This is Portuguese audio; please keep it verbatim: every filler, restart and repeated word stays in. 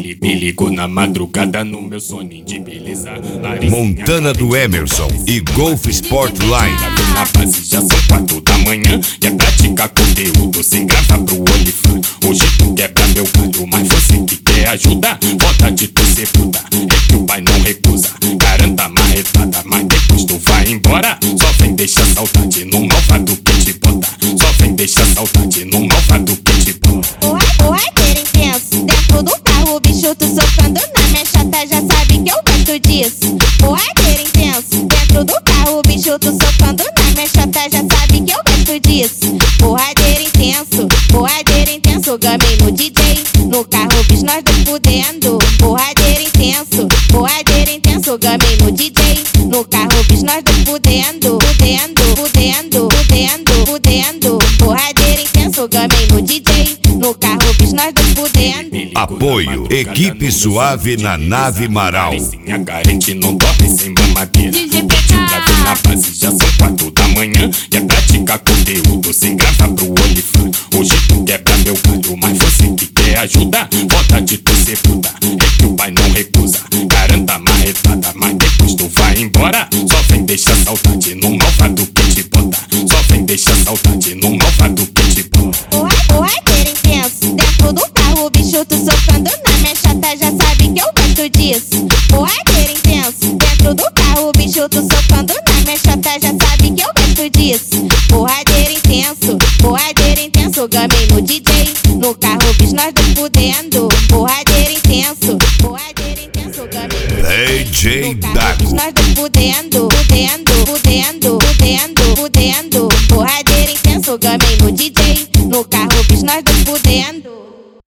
Ele me ligou na madrugada no meu soninho de beleza. Montana do Emerson e Golf Sport Line. Na base já são quatro da manhã e é praticar conteúdo sem gravar pro OnlyFans. Hoje tu quebra meu canto, mas você que quer ajuda, bota de tu ser puta, é que o pai não recusa. Garanta marretada, mas depois tu vai embora. Só vem deixar saudade no malvado que te bota. Só vem deixar saudade no malvado que te bota. O raqueiro intenso, dentro do carro, o bicho tu socando na minha chata, já sabe que eu gosto disso. O raqueiro intenso, dentro do carro, o bicho tu socando na minha chata, já sabe que eu gosto disso. O raqueiro intenso, o raqueiro intenso, gamei no D J, no carro, bis nós dois fudendo. O raqueiro intenso, o raqueiro intenso, gamei no D J, no carro, bis nós dois fudendo, fudendo, fudendo, fudendo, fudendo. O raqueiro intenso, gamei no D J, no carro, bis nós dois fudendo. Apoio, equipe suave na nave Marau. A garante não dorme sem mamadeira. Pra ver na base já são quatro da manhã e é praticar conteúdo sem gravar pro OnlyFans. Hoje tu quebra meu canto, mas você que quer ajuda, bota de tu ser puta, é que o pai não recusa. Garanta marretada, mas depois tu vai embora. Só vem deixar saudade no malvado que te bota. Só vem deixar saudade no malvado que te bota. O raqueiro intenso, dentro do carro, o bicho tu socando na minha chata, já sabe que eu gosto disso. O raqueiro intenso, dentro do carro, o bicho tu socando na minha chata, já sabe que eu gosto disso. O raqueiro intenso, o raqueiro intenso, gamei no D J, no carro, bis nós dois fudendo. O raqueiro intenso, o raqueiro intenso, gamei no D J no carro, Dago. bis nós dois fudendo, fudendo, fudendo, fudendo, fudendo. O raqueiro intenso, gamei no D J, no carro, bis nós dois fudendo.